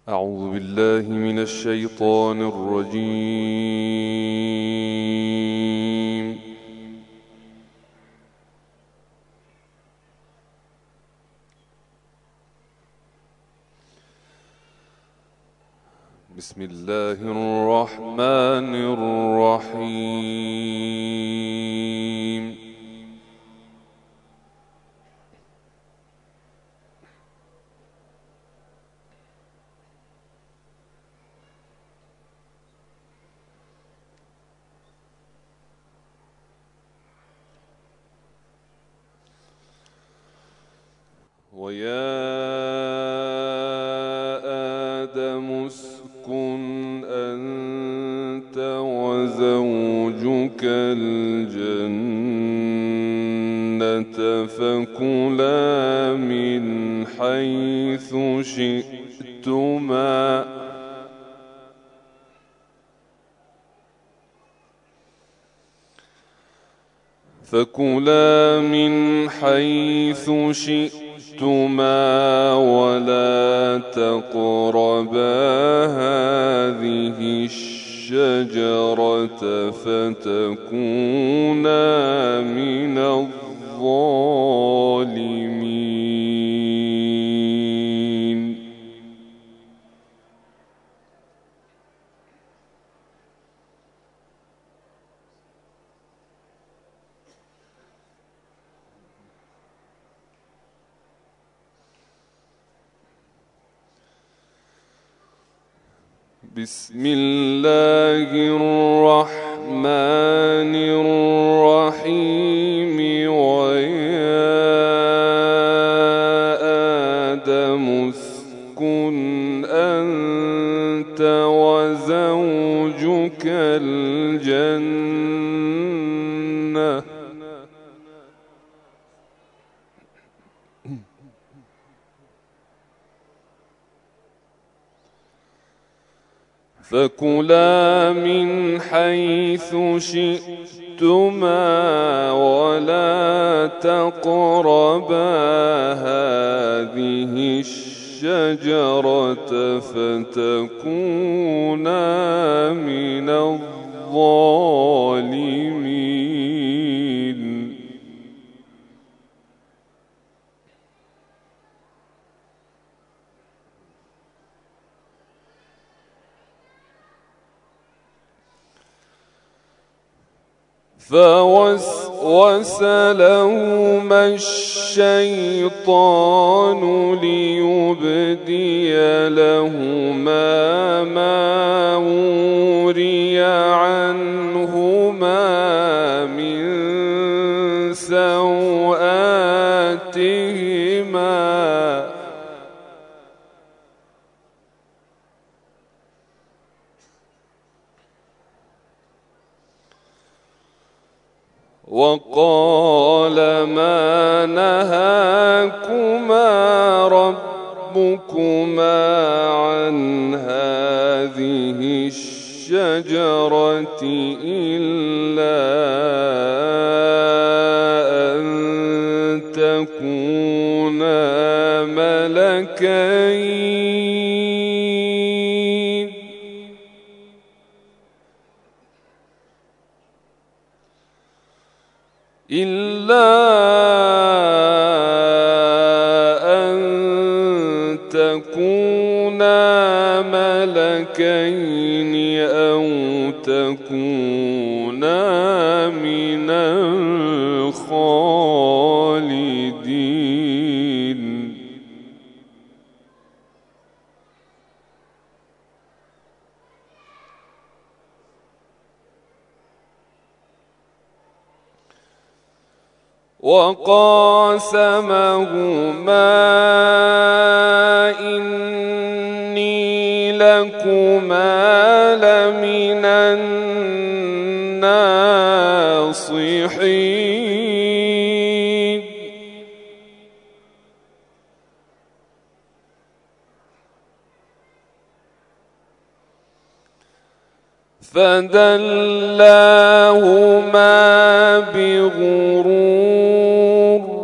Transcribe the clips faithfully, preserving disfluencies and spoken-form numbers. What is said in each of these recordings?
أعوذ بالله من الشيطان الرجيم. بسم الله الرحمن الرحيم. ويا آدم اسكن أنت وزوجك الجنة فكلا من حيث شئتما فكلا من حيث شئتما ولا تقربا هذه الشجرة فتكونا من الظالمين. بسم الله الرحمن الرحيم. ويا آدم اسكن أنت وزوجك الجنة فكلا من حيث شئتما ولا تقربا هذه الشجرة فتكونا من الظالمين. فوسوس لهما الشيطان ليبدي لهما ما وري عنهما من سوآتهما وقال ما نهاكما ربكما عن هذه الشجرة إلا أن تكونا ملكين إلا أن تكونا ملكين أو تكونا من الخالدين. وقاسمهما إني لكما لمن الناصحين فدلاهما بغرور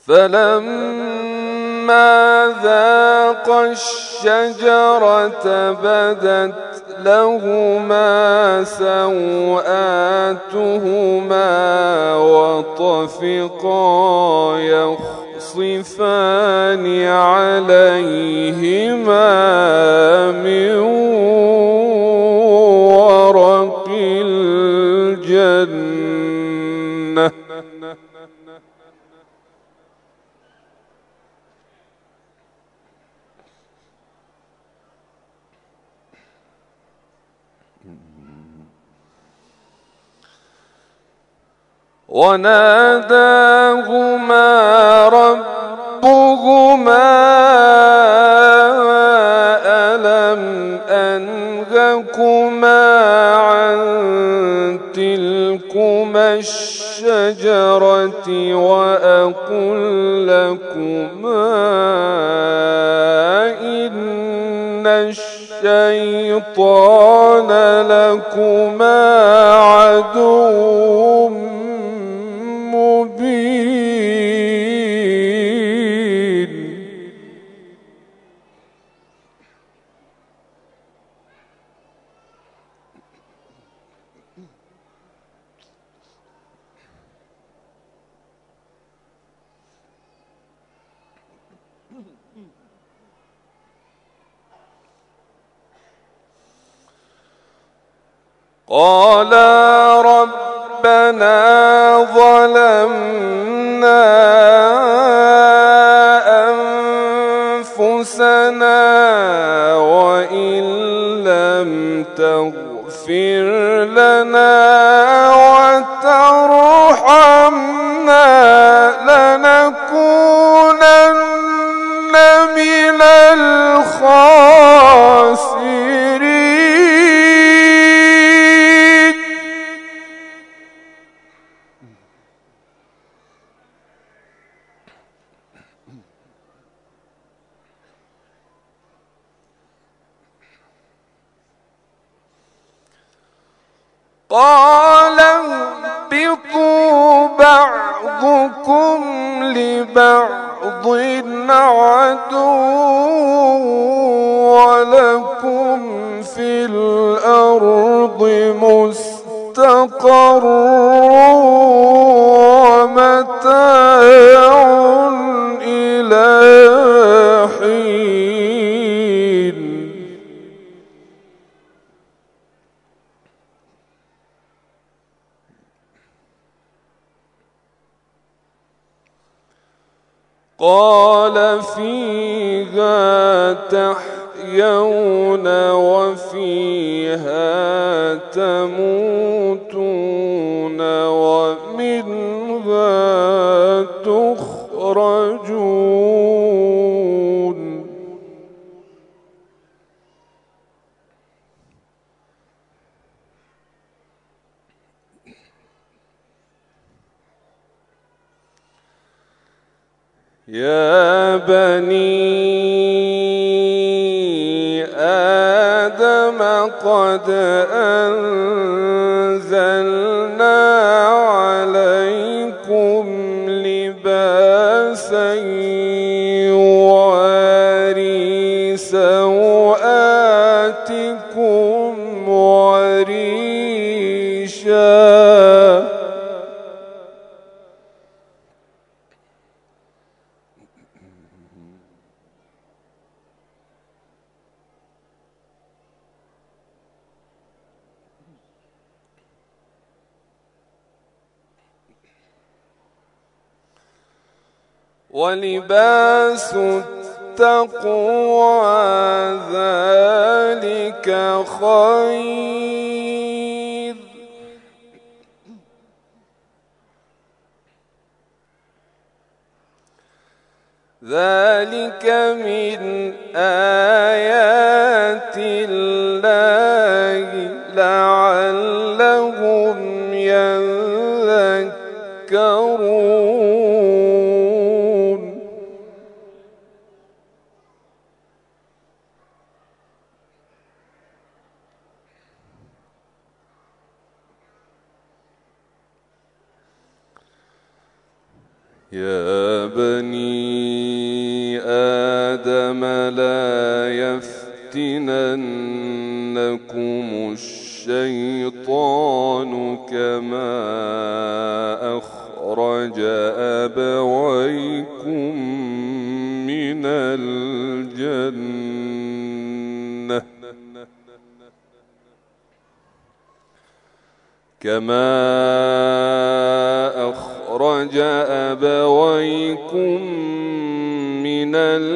فلما ذاقا الشجرة بدت لهما سوآتهما وطفقا يخصفان عليهما من ورق الجنة وناداهما ربهما ألم أنهكما عن تلكما الشجرة وأقل لكما إن الشيطان لكما عدو مبين. قالا ربنا ظلمنا أنفسنا وإن لم تغفر لنا وترحمنا لنكونن من الخاسرين. قال اهبطوا بعضكم لبعض عدو ولكم في الأرض مستقر ومتاع إلى حين. قال فيها تحيون وفيها تموتون ومنها تخرجون. يا بني آدم قد أنزلنا عليكم لباسا يواري سوآتكم وريشا ولباس التقوى ذلك خير ذلك من آيات الله لعلهم يذكرون. يا بني آدم لا يفتننكم الشيطان كما أخرج أبويكم من الجنة كما أخرج أبويكم من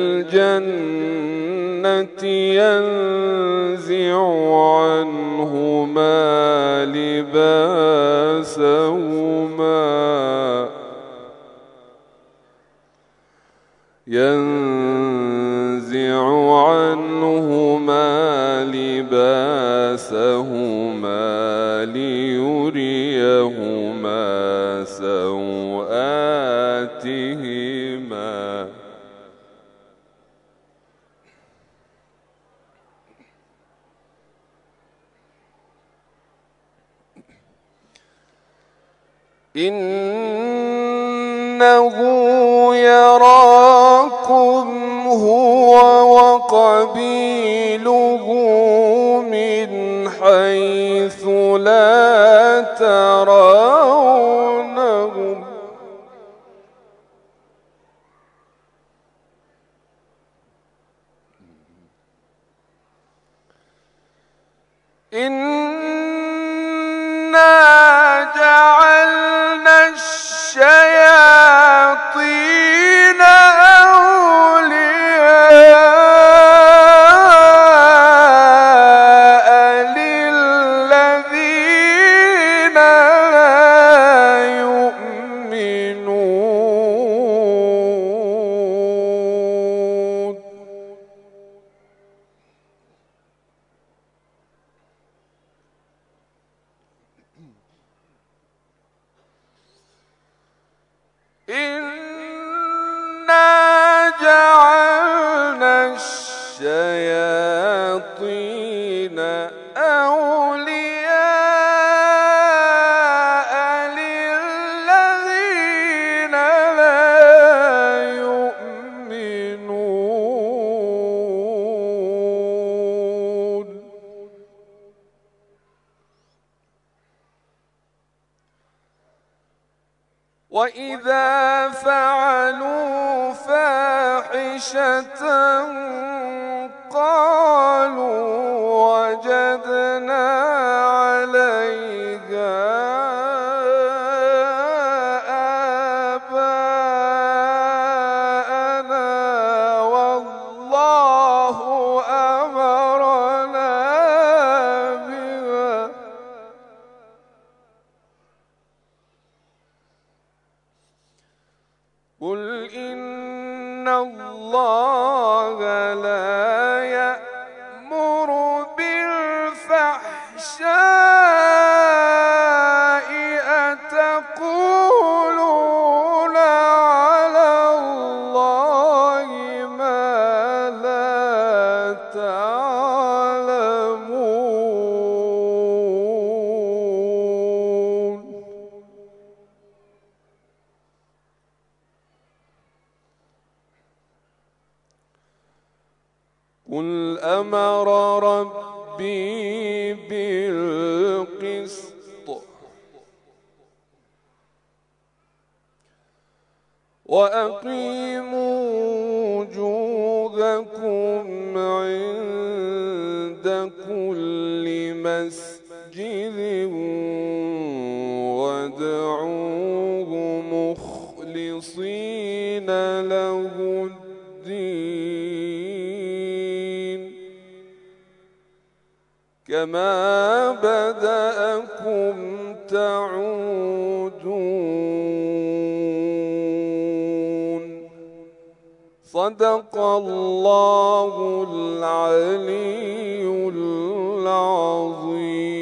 الجنة ينزع عنهما لباسهما ينزع عنهما لباسهما ليريهما سوآتهما إنه يراكم هو وقبيله من حيث لا ترونهم إنا جعلنا الشياطين أولياء للذين لا يؤمنون إنا جعلنا الشياطين أولياء للذين لا يؤمنون وإذا فعلوا فاحشة قالوا وجدنا عليها آباءنا والله أمرنا بها قل إن الله لا يأمر بالفحشاء أتقولون على الله ما لا تعلمون قل أمر ربي بالقسط وأقيموا وجوهكم عند كل مسجد وادعوه مخلصين له الدين كما بدأكم تعودون صدق الله العلي العظيم.